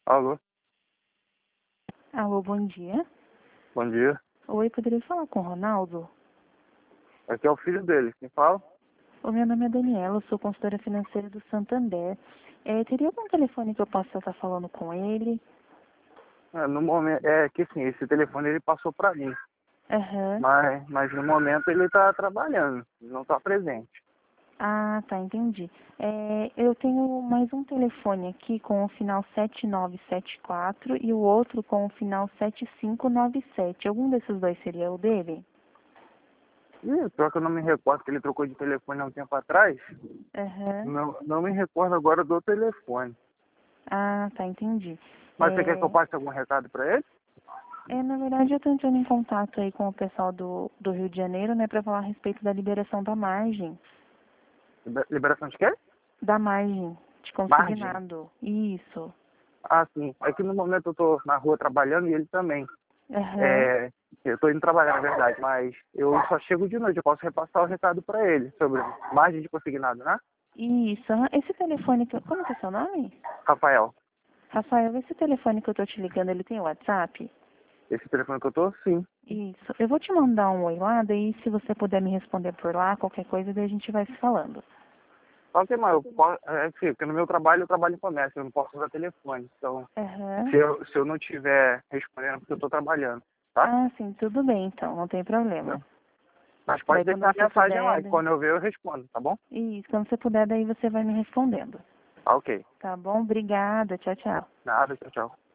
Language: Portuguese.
Alô, Alô, bom dia. bom dia. Oi, poderia falar com o Ronaldo? Aqui é o filho dele. Quem fala? O meu nome é Daniela, eu sou consultora financeira do Santander. Teria algum telefone que eu possa estar falando com ele? No momento, é que sim, esse telefone ele passou para mim, Aham. mas no momento ele está trabalhando, não está presente. Ah, tá, entendi. Eu tenho mais um telefone aqui com o final 7974 e o outro com o final 7597. Algum desses dois seria o dele? Pior que eu não me recordo que ele trocou de telefone há um tempo atrás, Aham. não me recordo agora do telefone. Ah, tá, entendi. Mas você quer que eu passe algum recado para ele? Na verdade, eu estou entrando em contato aí com o pessoal do Rio de Janeiro, né, para falar a respeito da liberação da margem. Liberação de quê? Da margem de Margem. consignado. Isso. Ah, sim. É que no momento eu tô na rua trabalhando e ele também. Aham. É, eu tô indo trabalhar, na verdade, mas eu só chego de noite. Eu posso repassar o recado para ele sobre margem de consignado, né? Isso. Aham. Esse telefone que eu... Como que é seu nome? Rafael, Rafael, esse telefone que eu tô te ligando, ele tem WhatsApp? esse telefone que eu tô, sim. Isso. Eu vou te mandar um oi lá, daí se você puder me responder por lá, qualquer coisa, daí a gente vai se falando. Só que, mas porque no meu trabalho eu trabalho em comércio, eu não posso usar telefone. Então, Aham. se eu não estiver respondendo, é porque eu tô trabalhando, tá? Ah, sim, tudo bem então, não tem problema. Mas pode Daí quando deixar a você mensagem lá, puder, e quando eu ver eu respondo, tá bom? isso, quando você puder, daí você vai me respondendo. Tá ok. Tá bom? Obrigada. Tchau, tchau. Nada, tchau, tchau.